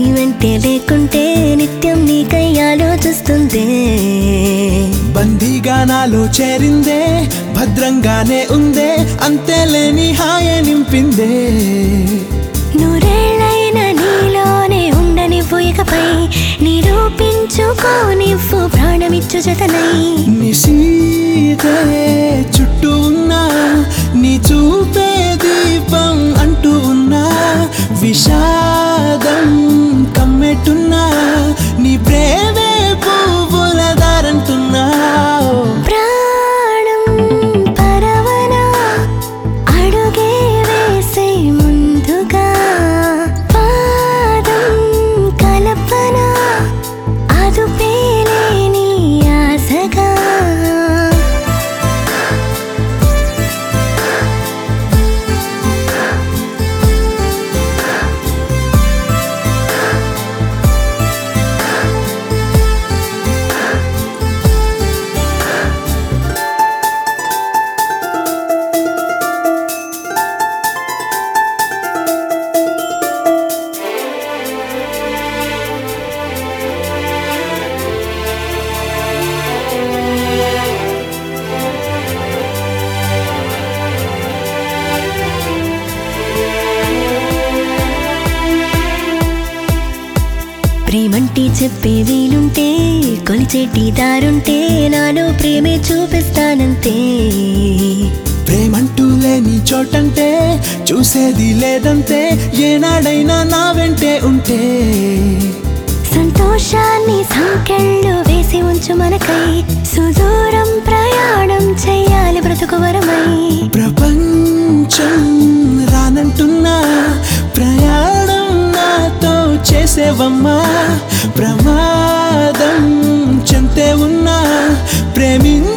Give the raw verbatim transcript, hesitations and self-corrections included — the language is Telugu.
వెంటే లేకుంటే నిత్యం నీకై ఆలోచిస్తుందే బందీగా నాలో చేరిందే భద్రంగానే ఉందే అంతేలేని హాయ నింపిందే నూరేళ్ళైన నీలోనే ఉండనివ్వు ఇకపై నిరూపించుకోనివ్వు ప్రాణమిచ్చు జతనై నిశీతే చుట్టూ ఉన్నా నీ చూపే దీపం అంటూ ఉన్నా విషాదం కమ్మెట్టున్నా నీ ప్రేమే పువ్వుల దారంటున్నా ప్రాణం పరవనా అడుగే వేసే ముందుగా పాదం కల్పన అదుపేలేని ఆశగా ప్రేమంటే చెప్పే వీలుంటే కొలిచేటి దారుంటే నాలో ప్రేమే చూపిస్తానంతే ప్రేమంటూ లేని చోటంటే చూసేది లేదంతే ఏనాడైనా నా వెంటే ఉంటే సంతోషాన్ని సంకెళ్ళు వేసి ఉంచు మనకై సుదూరం ప్రయాణం చెయ్యాలి బ్రతుకు వరమై ప్రపంచం రానంటున్నా ప్రయాణం నాతో చేసేవమ్మా ప్రమాదం చెంతే ఉన్నా ప్రేమించ